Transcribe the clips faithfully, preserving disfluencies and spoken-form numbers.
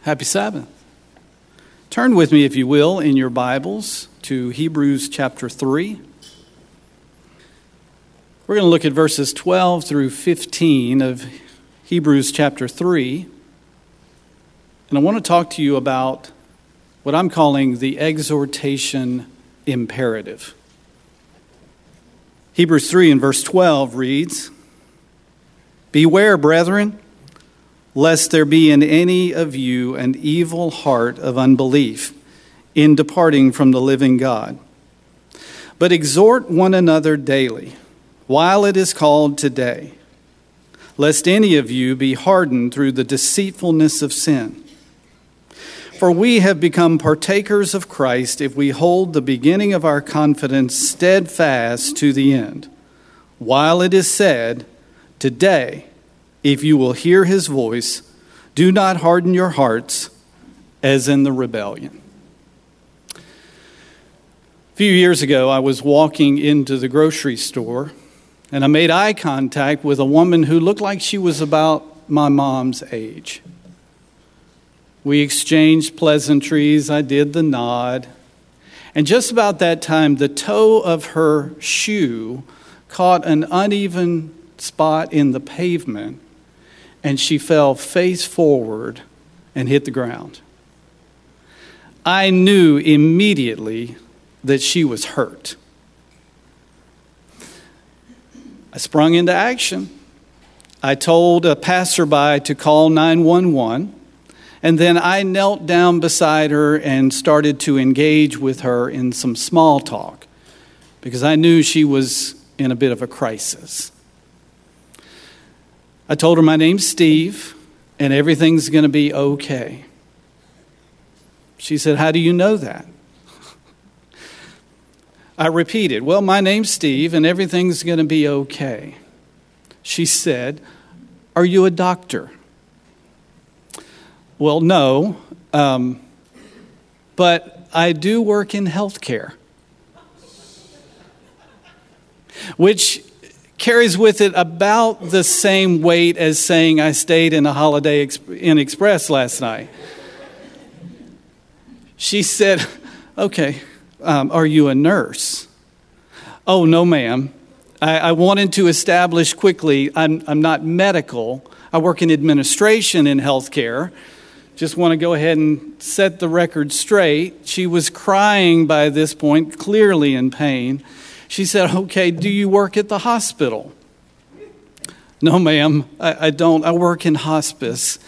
Happy Sabbath. Turn with me, if you will, in your Bibles to Hebrews chapter three. We're going to look at verses twelve through fifteen of Hebrews chapter three. And I want to talk to you about what I'm calling the exhortation imperative. Hebrews three and verse twelve reads, "Beware, brethren, lest there be in any of you an evil heart of unbelief in departing from the living God. But exhort one another daily, while it is called today, lest any of you be hardened through the deceitfulness of sin. For we have become partakers of Christ if we hold the beginning of our confidence steadfast to the end. While it is said, today, if you will hear his voice, do not harden your hearts as in the rebellion." A few years ago, I was walking into the grocery store, and I made eye contact with a woman who looked like she was about my mom's age. We exchanged pleasantries. I did the nod. And just about that time, the toe of her shoe caught an uneven spot in the pavement, and she fell face forward and hit the ground. I knew immediately that she was hurt. I sprung into action. I told a passerby to call nine one one, and then I knelt down beside her and started to engage with her in some small talk because I knew she was in a bit of a crisis. I told her my name's Steve and everything's going to be okay. She said, "How do you know that?" I repeated, "Well, my name's Steve and everything's going to be okay." She said, "Are you a doctor?" "Well, no, um, but I do work in healthcare," which carries with it about the same weight as saying I stayed in a Holiday Inn Express last night. She said, "Okay, um, are you a nurse?" "Oh, no, ma'am. I, I wanted to establish quickly, I'm, I'm not medical. I work in administration in healthcare. Just want to go ahead and set the record straight." She was crying by this point, clearly in pain. She said, "Okay, do you work at the hospital?" "No, ma'am, I, I don't. I work in hospice."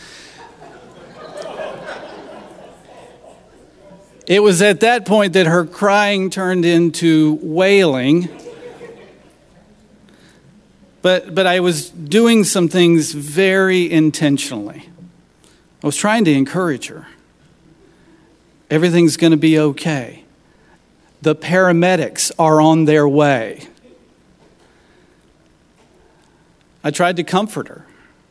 It was at that point that her crying turned into wailing. But, but I was doing some things very intentionally. I was trying to encourage her. Everything's going to be okay. The paramedics are on their way. I tried to comfort her.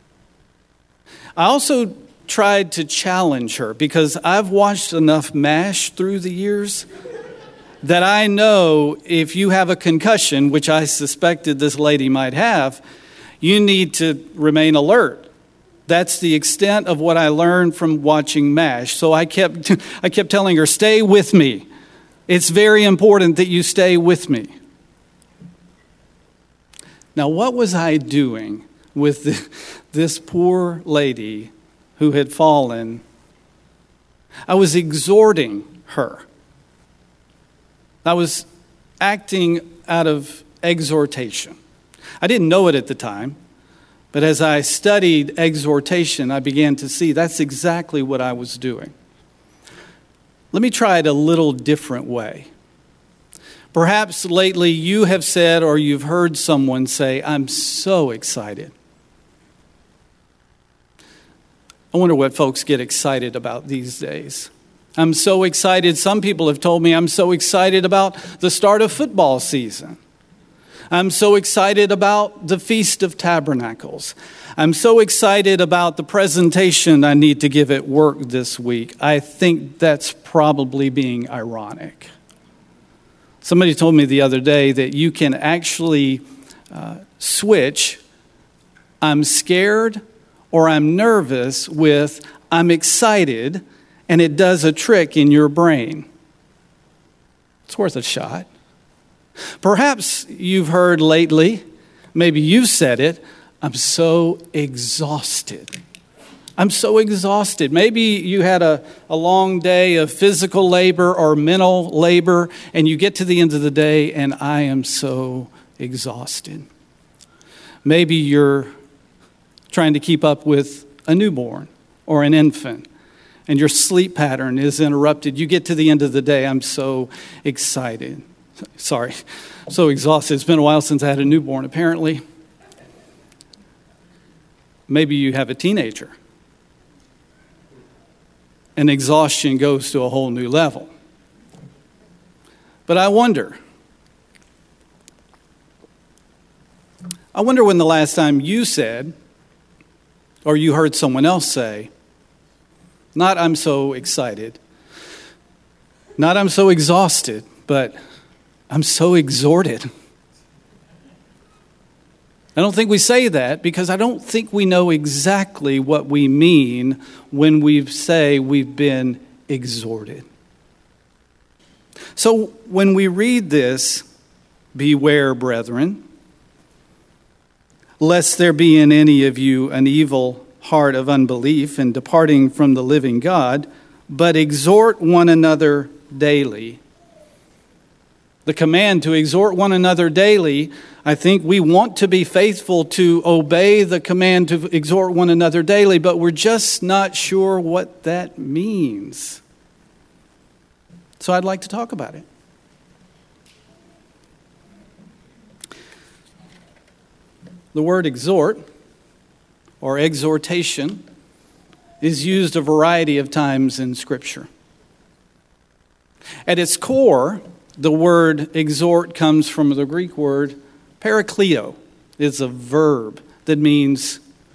I also tried to challenge her because I've watched enough MASH through the years that I know if you have a concussion, which I suspected this lady might have, you need to remain alert. That's the extent of what I learned from watching MASH. So I kept I kept telling her, "Stay with me. It's very important that you stay with me." Now, what was I doing with the, this poor lady who had fallen? I was exhorting her. I was acting out of exhortation. I didn't know it at the time, but as I studied exhortation, I began to see that's exactly what I was doing. Let me try it a little different way. Perhaps lately you have said or you've heard someone say, "I'm so excited." I wonder what folks get excited about these days. I'm so excited. Some people have told me I'm so excited about the start of football season. I'm so excited about the Feast of Tabernacles. I'm so excited about the presentation I need to give at work this week. I think that's probably being ironic. Somebody told me the other day that you can actually uh, switch "I'm scared" or I'm nervous with I'm excited, and it does a trick in your brain. It's worth a shot. Perhaps you've heard lately, maybe you've said it, I'm so exhausted. I'm so exhausted. Maybe you had a, a long day of physical labor or mental labor, and you get to the end of the day, and I am so exhausted. Maybe you're trying to keep up with a newborn or an infant, and your sleep pattern is interrupted. You get to the end of the day, I'm so excited. Sorry, so exhausted. It's been a while since I had a newborn, apparently. Maybe you have a teenager, and exhaustion goes to a whole new level. But I wonder, I wonder when the last time you said, or you heard someone else say, not I'm so excited, not I'm so exhausted, but I'm so exhorted. I don't think we say that because I don't think we know exactly what we mean when we say we've been exhorted. So when we read this, beware, brethren, lest there be in any of you an evil heart of unbelief and departing from the living God, but exhort one another daily. The command to exhort one another daily, I think we want to be faithful to obey the command to exhort one another daily, but we're just not sure what that means. So I'd like to talk about it. The word exhort, or exhortation, is used a variety of times in Scripture. At its core, the word exhort comes from the Greek word parakleo. It's a verb that means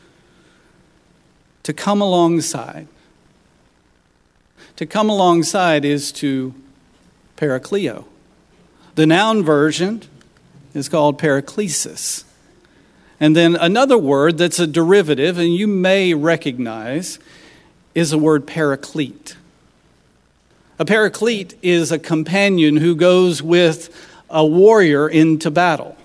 to come alongside. To come alongside is to parakleo. The noun version is called paraklesis. And then another word that's a derivative, and you may recognize, is the word paraclete. A paraclete is a companion who goes with a warrior into battle.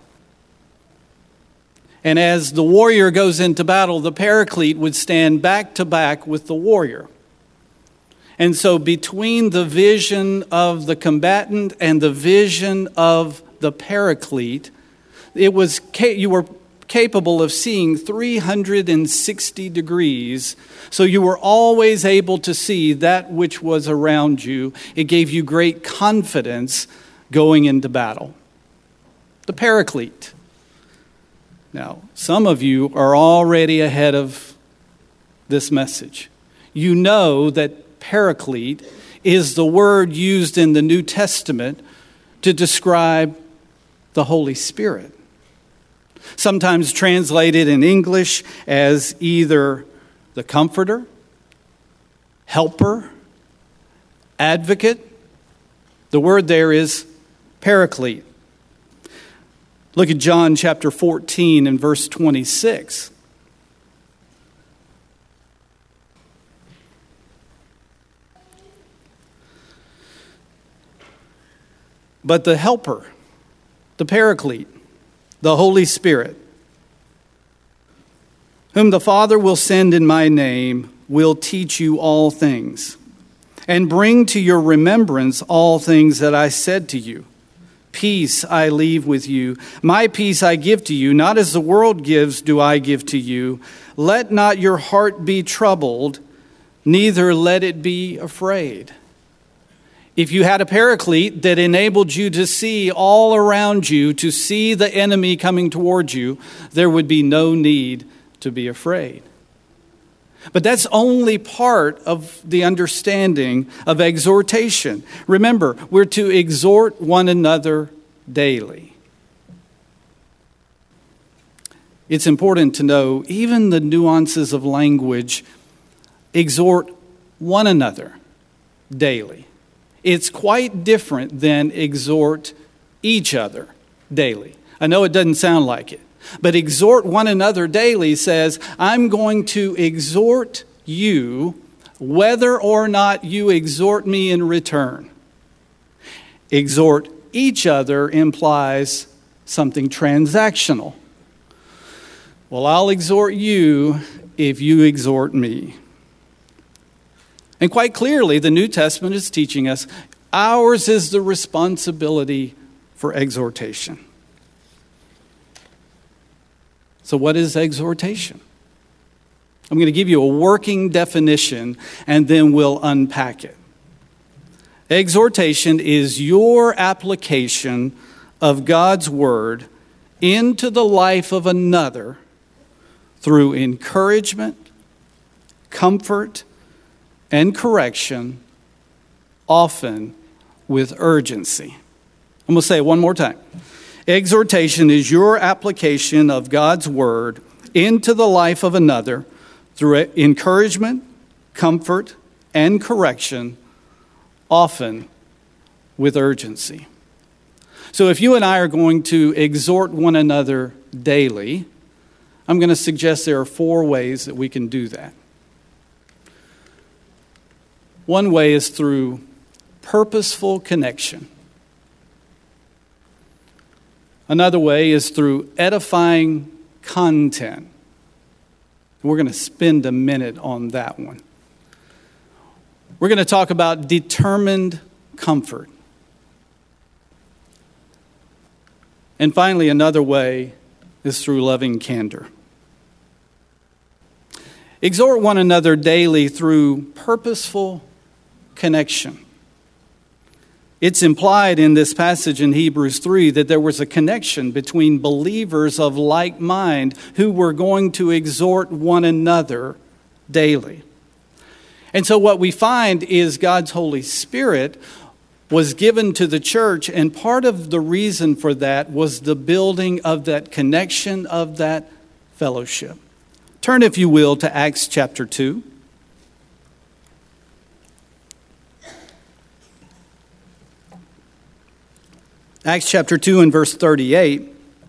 And as the warrior goes into battle, the paraclete would stand back to back with the warrior. And so between the vision of the combatant and the vision of the paraclete, it was you were capable of seeing three hundred sixty degrees, so you were always able to see that which was around you. It gave you great confidence going into battle. The paraclete. Now, some of you are already ahead of this message. You know that paraclete is the word used in the New Testament to describe the Holy Spirit. Sometimes translated in English as either the Comforter, Helper, Advocate. The word there is Paraclete. Look at John chapter fourteen and verse twenty-six. But the Helper, the Paraclete, the Holy Spirit, whom the Father will send in my name, will teach you all things, and bring to your remembrance all things that I said to you. Peace I leave with you. My peace I give to you. Not as the world gives do I give to you. Let not your heart be troubled, neither let it be afraid. If you had a paraclete that enabled you to see all around you, to see the enemy coming towards you, there would be no need to be afraid. But that's only part of the understanding of exhortation. Remember, we're to exhort one another daily. It's important to know even the nuances of language. Exhort one another daily. It's quite different than exhort each other daily. I know it doesn't sound like it, But exhort one another daily says, I'm going to exhort you whether or not you exhort me in return. Exhort each other implies something transactional. Well, I'll exhort you if you exhort me. And quite clearly, the New Testament is teaching us ours is the responsibility for exhortation. So what is exhortation? I'm going to give you a working definition and then we'll unpack it. Exhortation is your application of God's word into the life of another through encouragement, comfort, and correction, often with urgency. I'm going to say it one more time. Exhortation is your application of God's word into the life of another through encouragement, comfort, and correction, often with urgency. So if you and I are going to exhort one another daily, I'm going to suggest there are four ways that we can do that. One way is through purposeful connection. Another way is through edifying content. We're going to spend a minute on that one. We're going to talk about determined comfort. And finally, another way is through loving candor. Exhort one another daily through purposeful connection. It's implied in this passage in Hebrews three that there was a connection between believers of like mind who were going to exhort one another daily. And so what we find is God's Holy Spirit was given to the church, and part of the reason for that was the building of that connection, of that fellowship. Turn, if you will, to Acts chapter two. Acts chapter two and verse thirty-eight.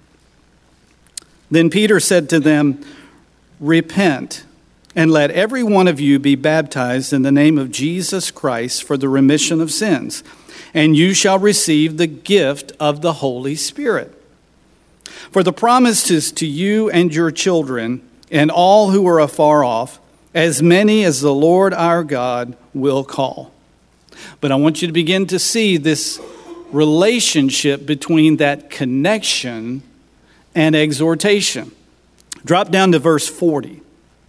Then Peter said to them, repent, and let every one of you be baptized in the name of Jesus Christ for the remission of sins, and you shall receive the gift of the Holy Spirit. For the promise is to you and your children, and all who are afar off, as many as the Lord our God will call. But I want you to begin to see this relationship between that connection and exhortation. Drop down to verse forty.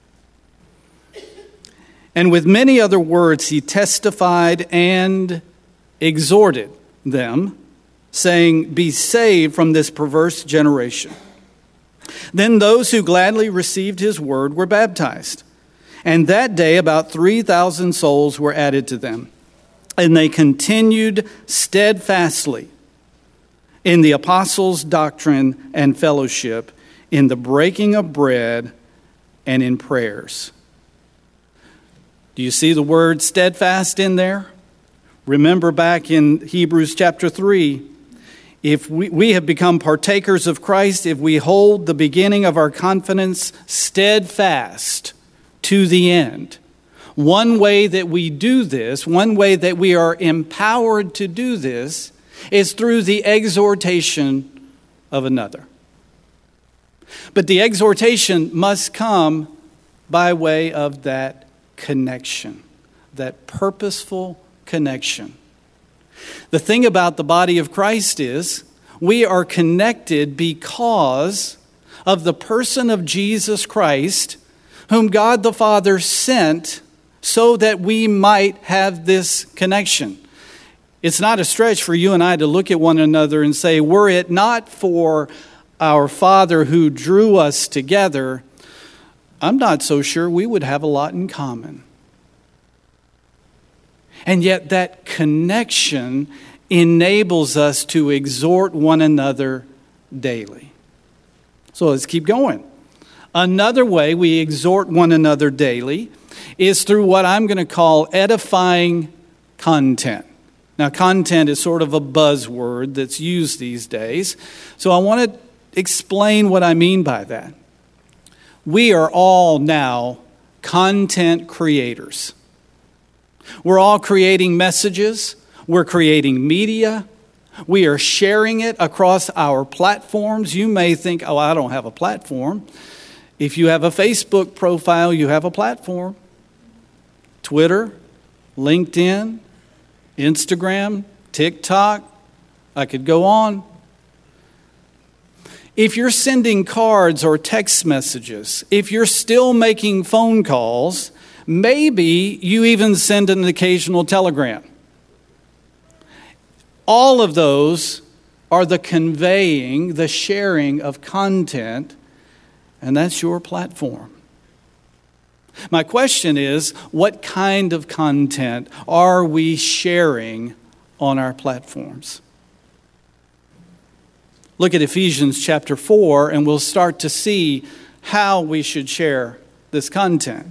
And with many other words he testified and exhorted them, saying, be saved from this perverse generation. Then those who gladly received his word were baptized. And that day about three thousand souls were added to them. And they continued steadfastly in the apostles' doctrine and fellowship, in the breaking of bread and in prayers. Do you see the word steadfast in there? Remember back in Hebrews chapter three, if we, we have become partakers of Christ, if we hold the beginning of our confidence steadfast to the end. One way that we do this, one way that we are empowered to do this, is through the exhortation of another. But the exhortation must come by way of that connection, that purposeful connection. The thing about the body of Christ is we are connected because of the person of Jesus Christ, whom God the Father sent so that we might have this connection. It's not a stretch for you and I to look at one another and say, were it not for our Father who drew us together, I'm not so sure we would have a lot in common. And yet that connection enables us to exhort one another daily. So let's keep going. Another way we exhort one another daily is through what I'm going to call edifying content. Now, content is sort of a buzzword that's used these days. So I want to explain what I mean by that. We are all now content creators. We're all creating messages. We're creating media. We are sharing it across our platforms. You may think, oh, I don't have a platform. If you have a Facebook profile, you have a platform. Twitter, LinkedIn, Instagram, TikTok. I could go on. If you're sending cards or text messages, if you're still making phone calls, maybe you even send an occasional telegram. All of those are the conveying, the sharing of content, and that's your platform. My question is, what kind of content are we sharing on our platforms? Look at Ephesians chapter four, and we'll start to see how we should share this content.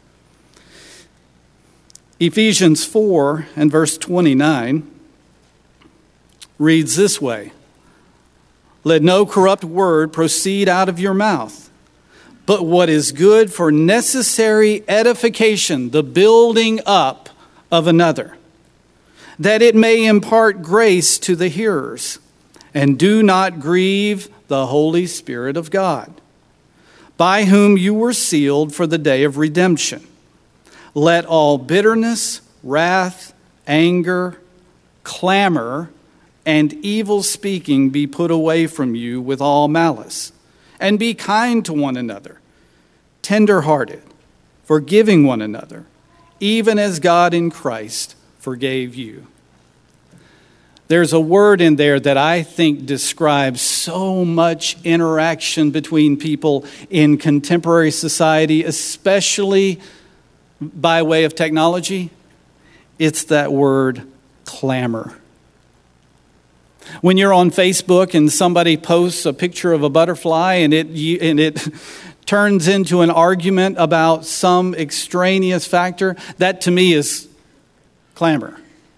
Ephesians four and verse twenty-nine reads this way: "Let no corrupt word proceed out of your mouth, but what is good for necessary edification," the building up of another, "that it may impart grace to the hearers. And do not grieve the Holy Spirit of God, by whom you were sealed for the day of redemption. Let all bitterness, wrath, anger, clamor, and evil speaking be put away from you with all malice. And be kind to one another, tender-hearted, forgiving one another, even as God in Christ forgave you." There's a word in there that I think describes so much interaction between people in contemporary society, especially by way of technology. It's that word clamor. When you're on Facebook and somebody posts a picture of a butterfly and it and it turns into an argument about some extraneous factor, that to me is clamor.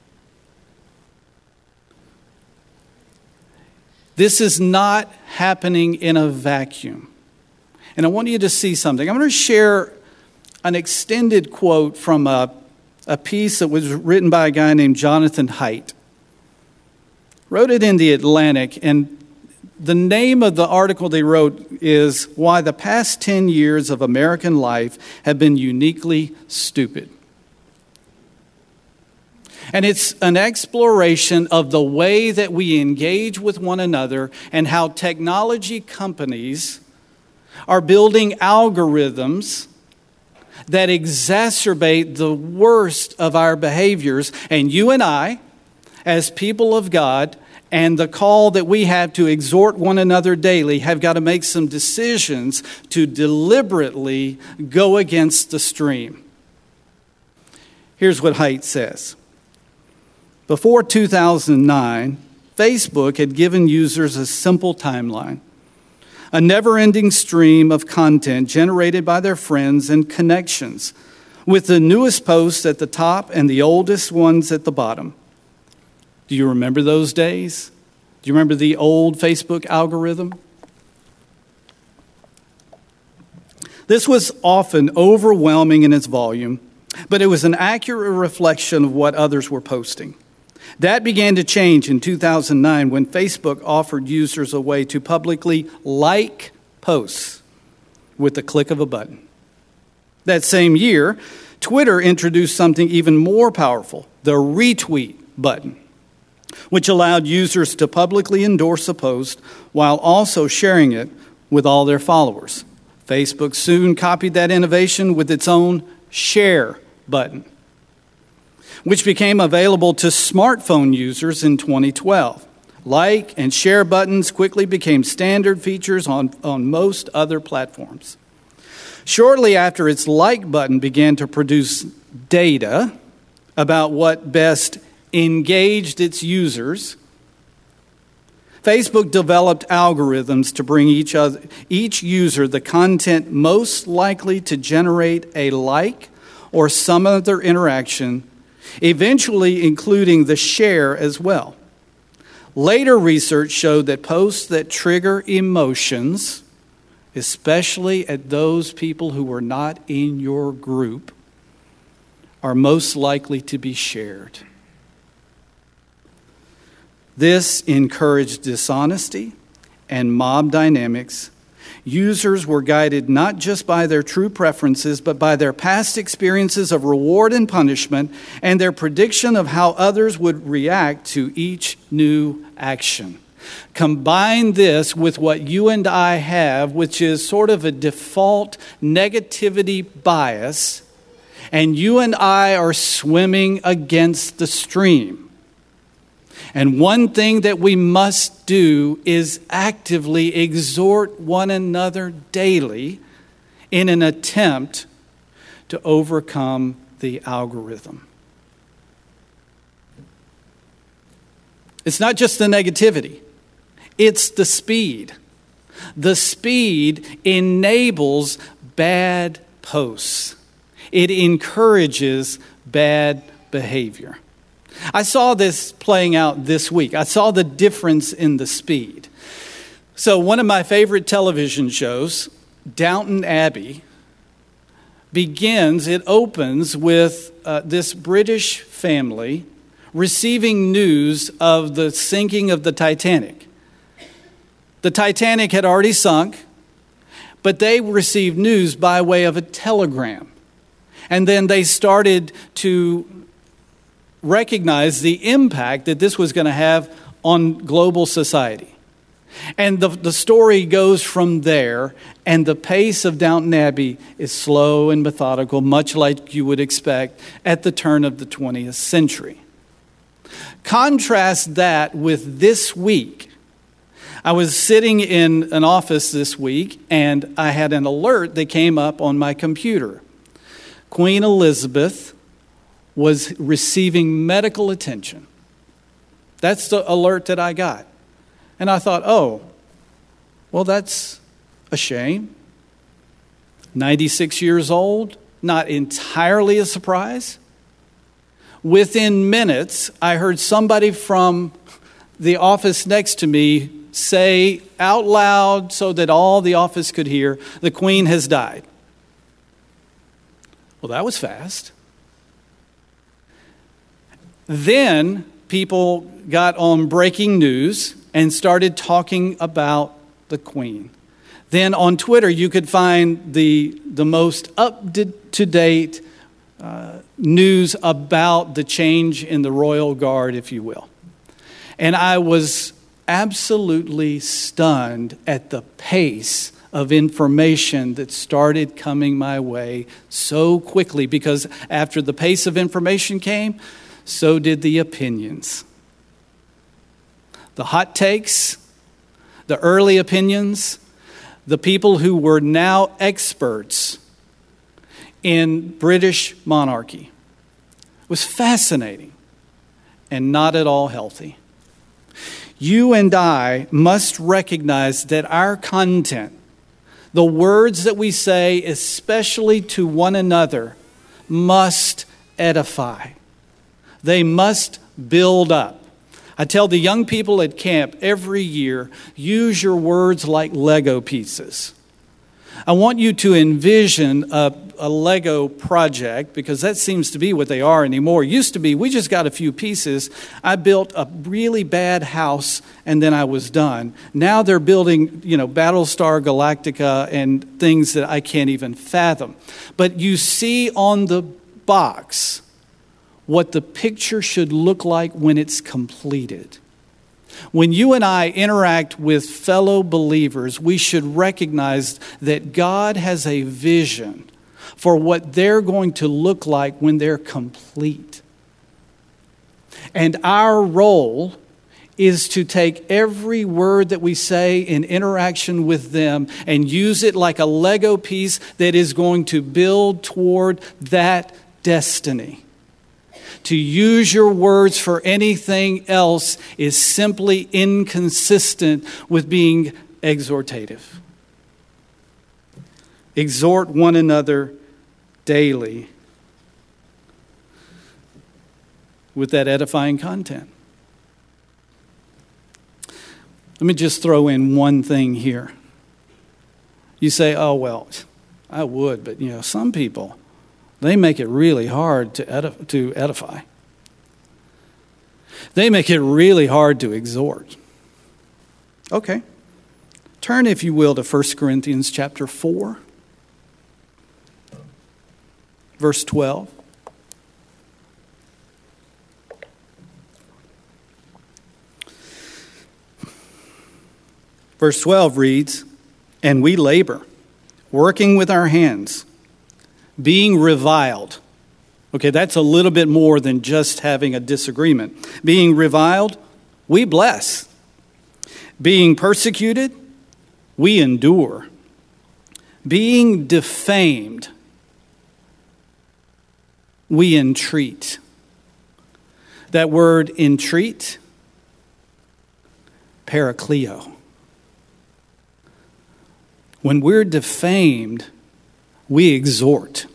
This is not happening in a vacuum. And I want you to see something. I'm going to share an extended quote from a, a piece that was written by a guy named Jonathan Haidt. Wrote it in the Atlantic, and the name of the article they wrote is "Why the Past ten Years of American Life Have Been Uniquely Stupid." And it's an exploration of the way that we engage with one another and how technology companies are building algorithms that exacerbate the worst of our behaviors. And you and I, as people of God, and the call that we have to exhort one another daily, have got to make some decisions to deliberately go against the stream. Here's what Haidt says. Before two thousand nine, Facebook had given users a simple timeline, a never-ending stream of content generated by their friends and connections, with the newest posts at the top and the oldest ones at the bottom. Do you remember those days? Do you remember the old Facebook algorithm? This was often overwhelming in its volume, but it was an accurate reflection of what others were posting. That began to change in two thousand nine when Facebook offered users a way to publicly like posts with the click of a button. That same year, Twitter introduced something even more powerful, the retweet button, which allowed users to publicly endorse a post while also sharing it with all their followers. Facebook soon copied that innovation with its own share button, which became available to smartphone users in twenty twelve. Like and share buttons quickly became standard features on, on most other platforms. Shortly after its like button began to produce data about what best engaged its users, Facebook developed algorithms to bring each other, each user the content most likely to generate a like or some other interaction, eventually including the share as well. Later research showed that posts that trigger emotions, especially at those people who were not in your group, are most likely to be shared. This encouraged dishonesty and mob dynamics. Users were guided not just by their true preferences, but by their past experiences of reward and punishment and their prediction of how others would react to each new action. Combine this with what you and I have, which is sort of a default negativity bias, and you and I are swimming against the stream. And one thing that we must do is actively exhort one another daily in an attempt to overcome the algorithm. It's not just the negativity, it's the speed. The speed enables bad posts. It encourages bad behavior. I saw this playing out this week. I saw the difference in the speed. So one of my favorite television shows, Downton Abbey, begins, it opens with uh, this British family receiving news of the sinking of the Titanic. The Titanic had already sunk, but they received news by way of a telegram. And then they started to recognize the impact that this was going to have on global society. And the, the story goes from there, and the pace of Downton Abbey is slow and methodical, much like you would expect at the turn of the twentieth century. Contrast that with this week. I was sitting in an office this week, and I had an alert that came up on my computer. Queen Elizabeth was receiving medical attention. That's the alert that I got. And I thought, oh, well, that's a shame. ninety-six years old, not entirely a surprise. Within minutes, I heard somebody from the office next to me say out loud so that all the office could hear, the Queen has died. Well, that was fast. Then people got on breaking news and started talking about the Queen. Then on Twitter, you could find the, the most up-to-date uh, news about the change in the royal guard, if you will. And I was absolutely stunned at the pace of information that started coming my way so quickly, because after the pace of information came, so did the opinions. The hot takes, the early opinions, the people who were now experts in British monarchy. It was fascinating and not at all healthy. You and I must recognize that our content, the words that we say, especially to one another, must edify. They must build up. I tell the young people at camp every year, use your words like Lego pieces. I want you to envision a, a Lego project, because that seems to be what they are anymore. It used to be, we just got a few pieces. I built a really bad house and then I was done. Now they're building, you know, Battlestar Galactica and things that I can't even fathom. But you see on the box what the picture should look like when it's completed. When you and I interact with fellow believers, we should recognize that God has a vision for what they're going to look like when they're complete. And our role is to take every word that we say in interaction with them and use it like a Lego piece that is going to build toward that destiny. To use your words for anything else is simply inconsistent with being exhortative. Exhort one another daily with that edifying content. Let me just throw in one thing here. You say, oh, well, I would, but, you know, some people, they make it really hard to edif- to edify. They make it really hard to exhort. Okay. Turn, if you will, to First Corinthians chapter four, verse twelve. Verse twelve reads, "And we labor, working with our hands, being reviled." Okay, that's a little bit more than just having a disagreement. Being reviled, we bless. Being persecuted, we endure. Being defamed, we entreat. That word entreat, parakleo. When we're defamed, we exhort.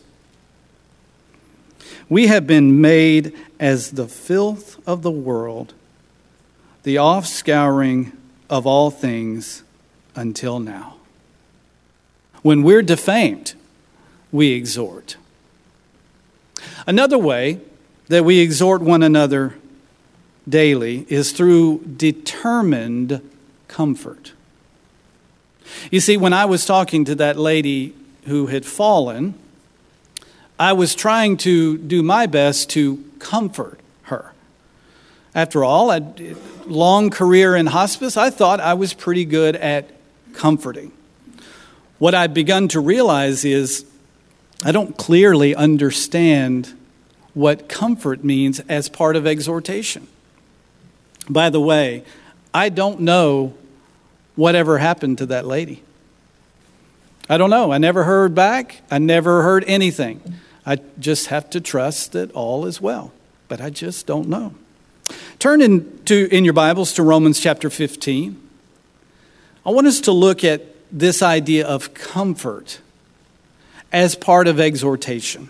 We have been made as the filth of the world, the offscouring of all things until now. When we're defamed, we exhort. Another way that we exhort one another daily is through determined comfort. You see, when I was talking to that lady who had fallen, I was trying to do my best to comfort her. After all, a long career in hospice, I thought I was pretty good at comforting. What I've begun to realize is I don't clearly understand what comfort means as part of exhortation. By the way, I don't know whatever happened to that lady. I don't know. I never heard back. I never heard anything. I just have to trust that all is well. But I just don't know. Turn in, to, in your Bibles to Romans chapter fifteen. I want us to look at this idea of comfort as part of exhortation.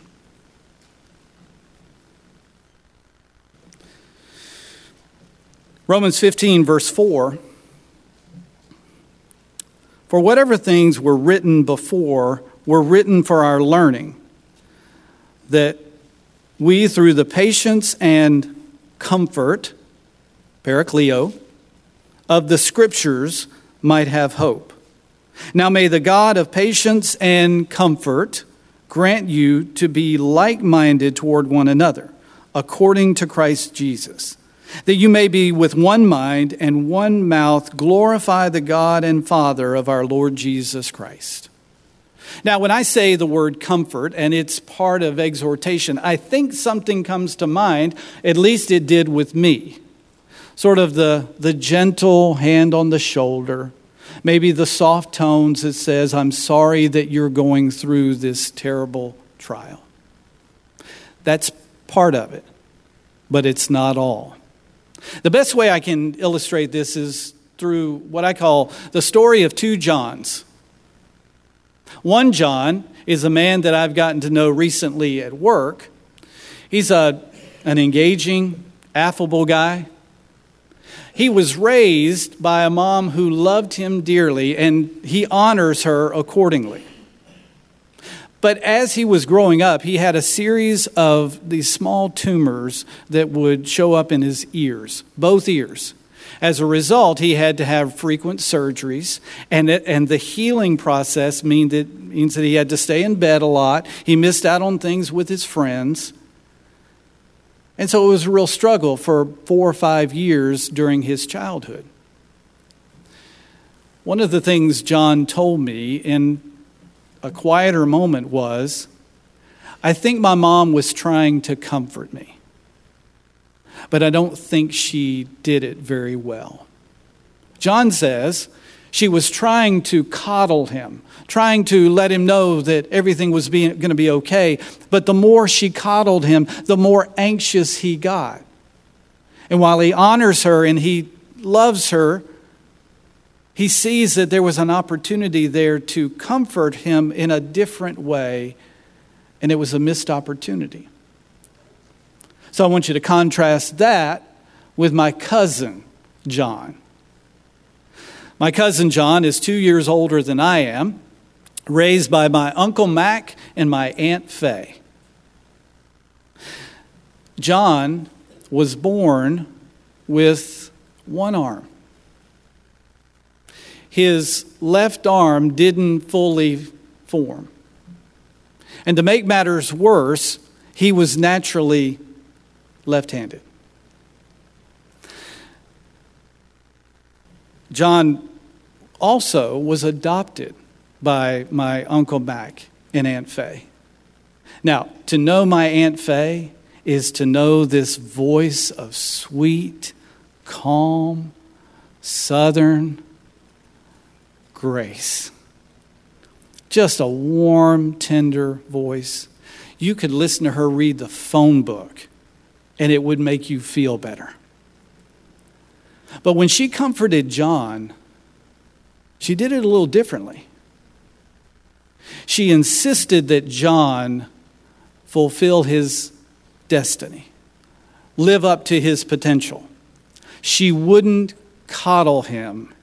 Romans fifteen, verse four. For whatever things were written before were written for our learning, that we, through the patience and comfort, parakleo, of the Scriptures might have hope. Now may the God of patience and comfort grant you to be like-minded toward one another, according to Christ Jesus, that you may be with one mind and one mouth glorify the God and Father of our Lord Jesus Christ. Now, when I say the word comfort, and it's part of exhortation, I think something comes to mind, at least it did with me. Sort of the, the gentle hand on the shoulder, maybe the soft tones that says, I'm sorry that you're going through this terrible trial. That's part of it, but it's not all. The best way I can illustrate this is through what I call the story of two Johns. One John is a man that I've gotten to know recently at work. He's a, an engaging, affable guy. He was raised by a mom who loved him dearly, and he honors her accordingly. But as he was growing up, he had a series of these small tumors that would show up in his ears, both ears. As a result, he had to have frequent surgeries, and it, and the healing process mean that, means that he had to stay in bed a lot. He missed out on things with his friends. And so it was a real struggle for four or five years during his childhood. One of the things John told me in a quieter moment was, I think my mom was trying to comfort me, but I don't think she did it very well. John says she was trying to coddle him, trying to let him know that everything was going to be okay. But the more she coddled him, the more anxious he got. And while he honors her and he loves her, he sees that there was an opportunity there to comfort him in a different way, and it was a missed opportunity. So I want you to contrast that with my cousin, John. My cousin John is two years older than I am, raised by my Uncle Mac and my Aunt Faye. John was born with one arm. His left arm didn't fully form. And to make matters worse, he was naturally left-handed. John also was adopted by my Uncle Mac and Aunt Faye. Now, to know my Aunt Faye is to know this voice of sweet, calm, Southern grace. Just a warm, tender voice. You could listen to her read the phone book, and it would make you feel better. But when she comforted John, she did it a little differently. She insisted that John fulfill his destiny, live up to his potential. She wouldn't coddle him.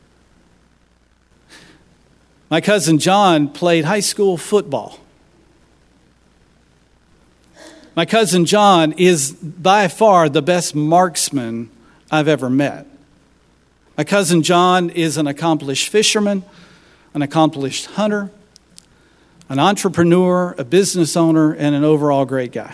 My cousin John played high school football. My cousin John is by far the best marksman I've ever met. My cousin John is an accomplished fisherman, an accomplished hunter, an entrepreneur, a business owner, and an overall great guy.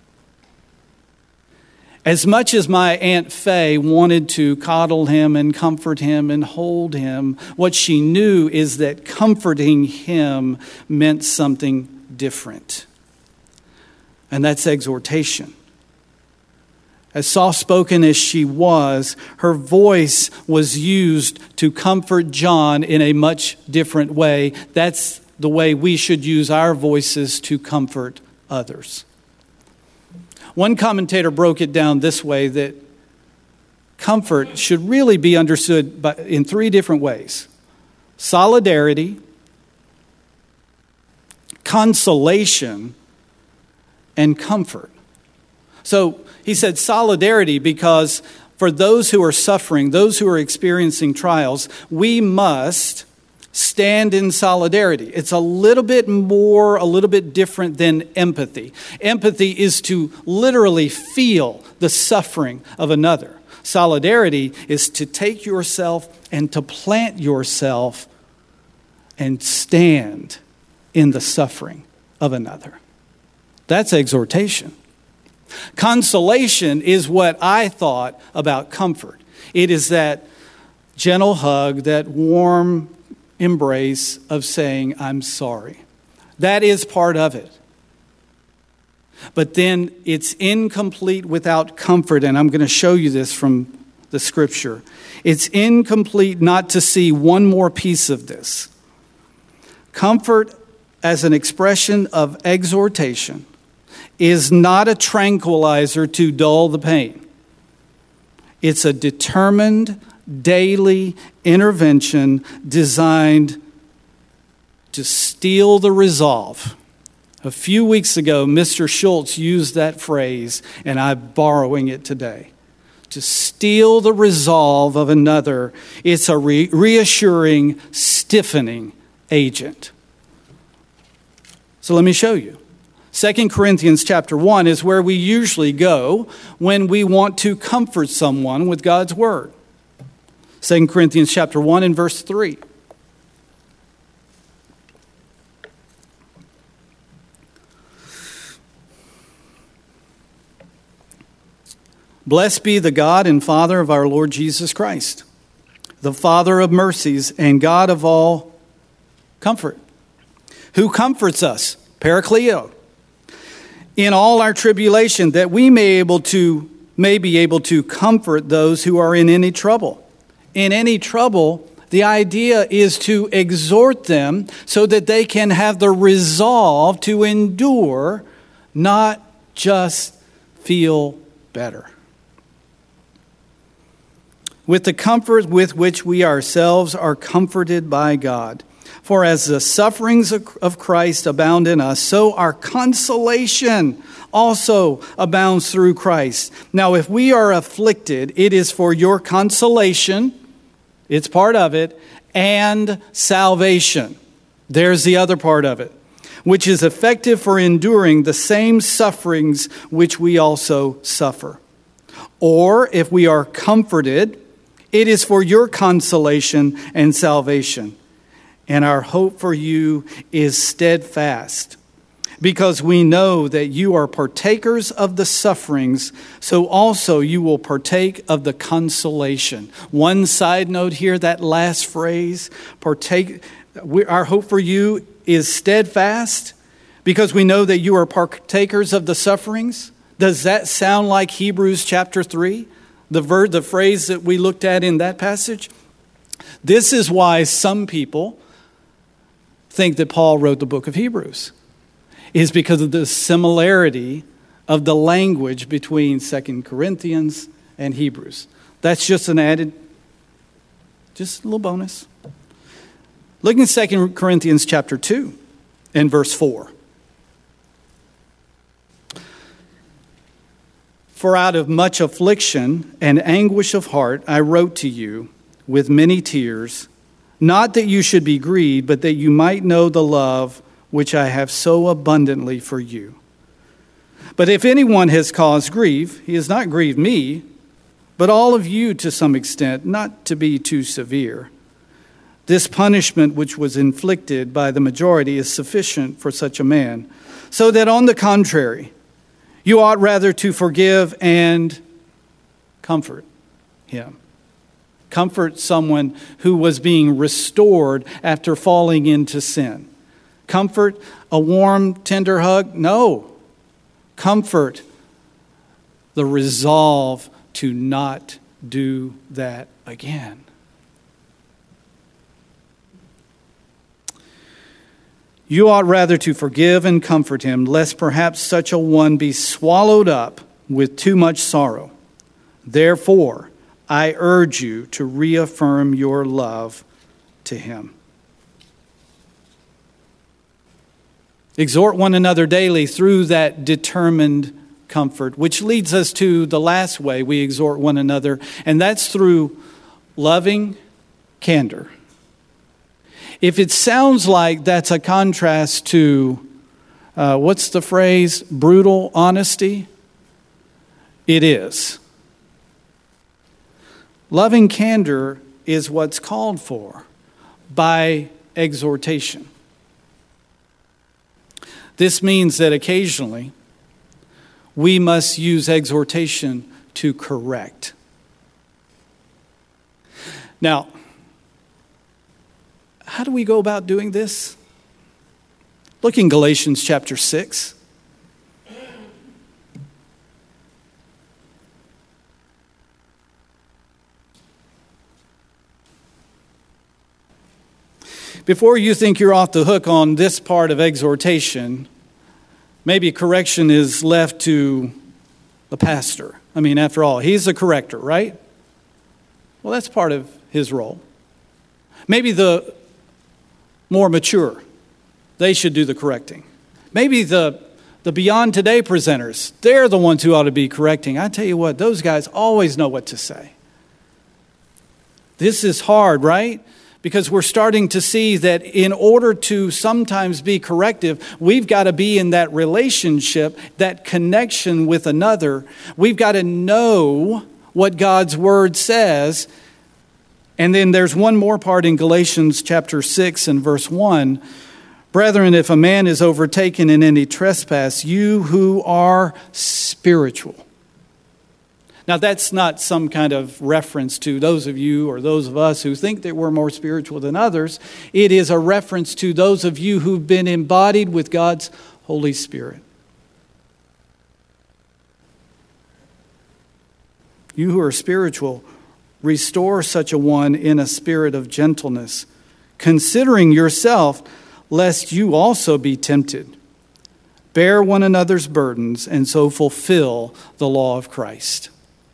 As much as my Aunt Faye wanted to coddle him and comfort him and hold him, what she knew is that comforting him meant something different. And that's exhortation. As soft-spoken as she was, her voice was used to comfort John in a much different way. That's the way we should use our voices to comfort others. One commentator broke it down this way, that comfort should really be understood by, in three different ways: solidarity, consolation, and comfort. So he said solidarity because for those who are suffering, those who are experiencing trials, we must stand in solidarity. It's a little bit more, a little bit different than empathy. Empathy is to literally feel the suffering of another. Solidarity is to take yourself and to plant yourself and stand in the suffering of another. That's exhortation. Consolation is what I thought about comfort. It is that gentle hug, that warm embrace of saying, I'm sorry. That is part of it. But then it's incomplete without comfort, and I'm going to show you this from the scripture. It's incomplete not to see one more piece of this. Comfort as an expression of exhortation is not a tranquilizer to dull the pain. It's a determined daily intervention designed to steel the resolve. A few weeks ago, Mister Schultz used that phrase, and I'm borrowing it today. To steel the resolve of another, it's a re- reassuring, stiffening agent. So let me show you. Second Corinthians chapter one is where we usually go when we want to comfort someone with God's word. Second Corinthians chapter one and verse three. Blessed be the God and Father of our Lord Jesus Christ, the Father of mercies and God of all comfort, who comforts us, Parakleo, in all our tribulation, that we may able to may be able to comfort those who are in any trouble. In any trouble, the idea is to exhort them so that they can have the resolve to endure, not just feel better. With the comfort with which we ourselves are comforted by God. For as the sufferings of Christ abound in us, so our consolation also abounds through Christ. Now, if we are afflicted, it is for your consolation It's part of it. And salvation. There's the other part of it, which is effective for enduring the same sufferings which we also suffer. Or if we are comforted, it is for your consolation and salvation. And our hope for you is steadfast, because we know that you are partakers of the sufferings, so also you will partake of the consolation. One side note here, that last phrase, partake. We, our hope for you is steadfast, because we know that you are partakers of the sufferings. Does that sound like Hebrews chapter three, the ver- the phrase that we looked at in that passage? This is why some people think that Paul wrote the book of Hebrews, is because of the similarity of the language between Second Corinthians and Hebrews. That's just an added, just a little bonus. Look in Second Corinthians chapter two and verse four. For out of much affliction and anguish of heart I wrote to you with many tears, not that you should be grieved, but that you might know the love which I have so abundantly for you. But if anyone has caused grief, he has not grieved me, but all of you to some extent, not to be too severe. This punishment which was inflicted by the majority is sufficient for such a man, so that on the contrary, you ought rather to forgive and comfort him. Comfort someone who was being restored after falling into sin. Comfort, a warm, tender hug? No. Comfort, the resolve to not do that again. You ought rather to forgive and comfort him, lest perhaps such a one be swallowed up with too much sorrow. Therefore, I urge you to reaffirm your love to him. Exhort one another daily through that determined comfort, which leads us to the last way we exhort one another, and that's through loving candor. If it sounds like that's a contrast to, uh, what's the phrase, brutal honesty, it is. Loving candor is what's called for by exhortation. This means that occasionally we must use exhortation to correct. Now, how do we go about doing this? Look in Galatians chapter six. Before you think you're off the hook on this part of exhortation, maybe correction is left to the pastor. I mean, after all, he's the corrector, right? Well, that's part of his role. Maybe the more mature, they should do the correcting. Maybe the, the Beyond Today presenters, they're the ones who ought to be correcting. I tell you what, those guys always know what to say. This is hard, right? Because we're starting to see that in order to sometimes be corrective, we've got to be in that relationship, that connection with another. We've got to know what God's word says. And then there's one more part in Galatians chapter six and verse one. Brethren, if a man is overtaken in any trespass, you who are spiritual. Now, that's not some kind of reference to those of you or those of us who think that we're more spiritual than others. It is a reference to those of you who've been embodied with God's Holy Spirit. You who are spiritual, restore such a one in a spirit of gentleness, considering yourself, lest you also be tempted. Bear one another's burdens, and so fulfill the law of Christ.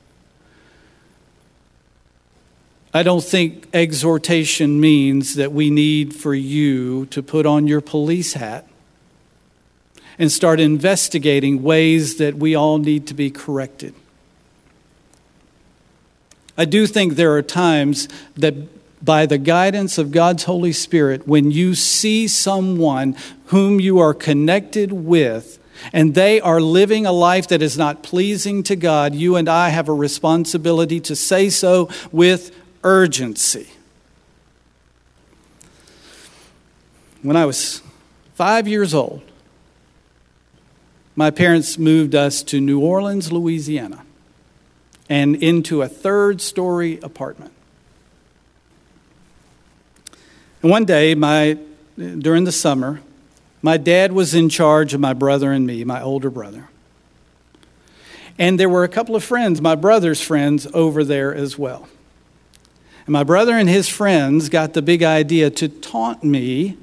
I don't think exhortation means that we need for you to put on your police hat and start investigating ways that we all need to be corrected. I do think there are times that by the guidance of God's Holy Spirit, when you see someone whom you are connected with and they are living a life that is not pleasing to God, you and I have a responsibility to say so with urgency. When I was five years old, my parents moved us to New Orleans, Louisiana, and into a third-story apartment. And one day, my during the summer, my dad was in charge of my brother and me, my older brother. And there were a couple of friends, my brother's friends, over there as well. And my brother and his friends got the big idea to taunt me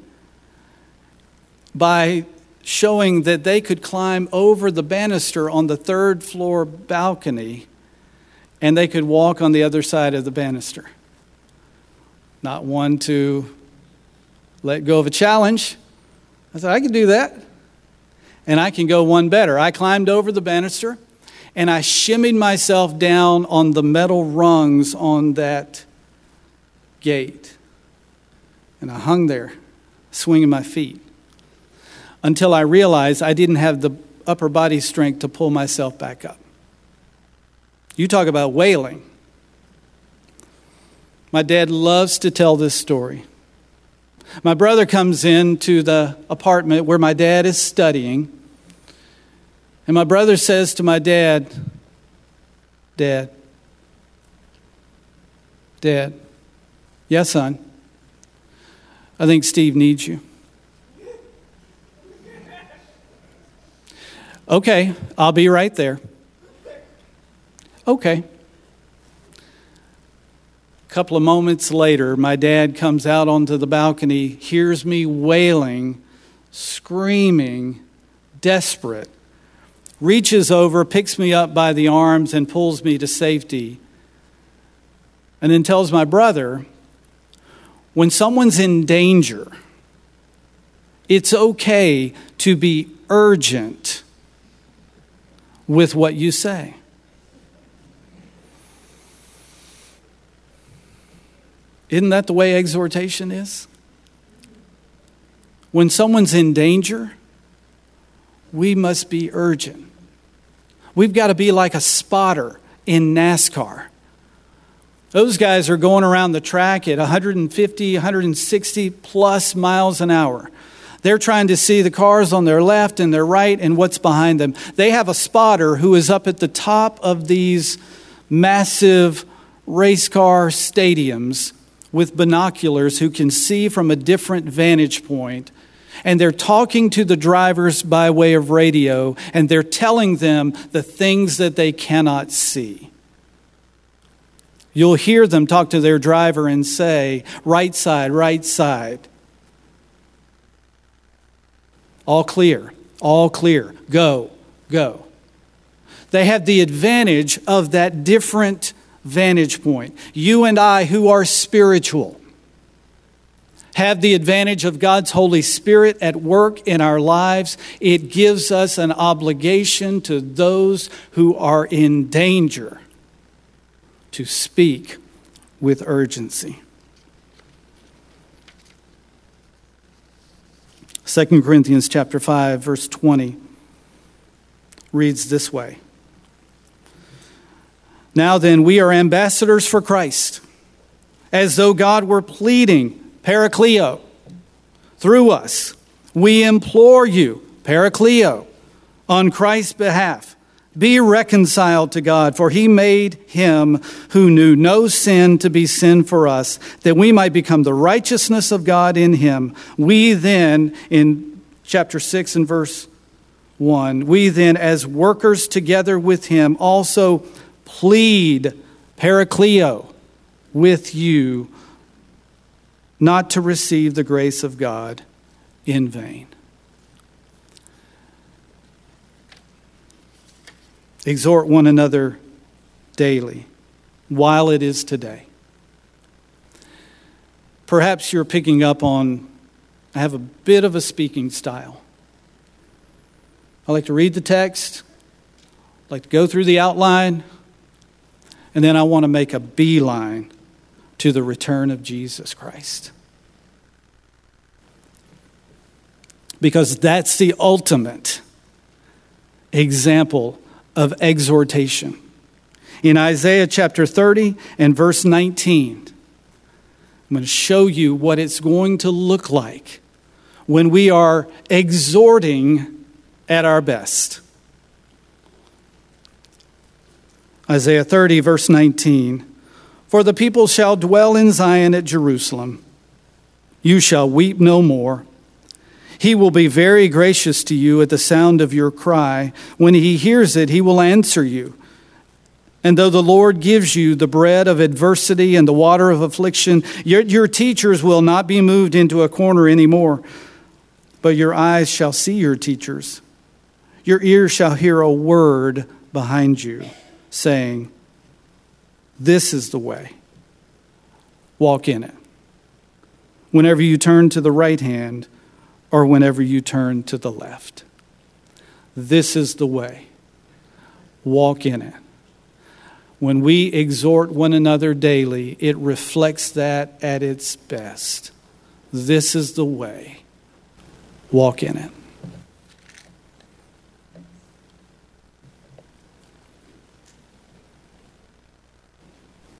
by showing that they could climb over the banister on the third floor balcony and they could walk on the other side of the banister. Not one to let go of a challenge. I said, I can do that. And I can go one better. I climbed over the banister and I shimmied myself down on the metal rungs on that gate. And I hung there, swinging my feet, until I realized I didn't have the upper body strength to pull myself back up. You talk about wailing. My dad loves to tell this story. My brother comes into the apartment where my dad is studying, and my brother says to my dad, Dad, Dad, yes, son, I think Steve needs you. Okay, I'll be right there. Okay. A couple of moments later, my dad comes out onto the balcony, hears me wailing, screaming, desperate, reaches over, picks me up by the arms and pulls me to safety, and then tells my brother, when someone's in danger, it's okay to be urgent with what you say. Isn't that the way exhortation is? When someone's in danger, we must be urgent. We've got to be like a spotter in NASCAR. Those guys are going around the track at one fifty, one sixty plus miles an hour. They're trying to see the cars on their left and their right and what's behind them. They have a spotter who is up at the top of these massive race car stadiums with binoculars who can see from a different vantage point. And they're talking to the drivers by way of radio, and they're telling them the things that they cannot see. You'll hear them talk to their driver and say, right side, right side. All clear, all clear, go, go. They have the advantage of that different vantage point. You and I, who are spiritual, have the advantage of God's Holy Spirit at work in our lives. It gives us an obligation to those who are in danger to speak with urgency. Second Corinthians chapter five, verse twenty reads this way. Now then, we are ambassadors for Christ, as though God were pleading, Parakleo, through us. We implore you, Parakleo, on Christ's behalf, be reconciled to God, for he made him who knew no sin to be sin for us, that we might become the righteousness of God in him. We then, in chapter six and verse one, we then, as workers together with him, also plead, Parakleo, with you, not to receive the grace of God in vain. Exhort one another daily, while it is today. Perhaps you're picking up on, I have a bit of a speaking style. I like to read the text, I like to go through the outline, and then I want to make a beeline to the return of Jesus Christ. Because that's the ultimate example of exhortation. In Isaiah chapter thirty and verse nineteen, I'm going to show you what it's going to look like when we are exhorting at our best. Isaiah thirty, verse nineteen. For the people shall dwell in Zion at Jerusalem. You shall weep no more. He will be very gracious to you at the sound of your cry. When he hears it, he will answer you. And though the Lord gives you the bread of adversity and the water of affliction, your, your teachers will not be moved into a corner anymore. But your eyes shall see your teachers. Your ears shall hear a word behind you, saying, this is the way. Walk in it. Whenever you turn to the right hand, or whenever you turn to the left. This is the way. Walk in it. When we exhort one another daily, it reflects that at its best. This is the way. Walk in it.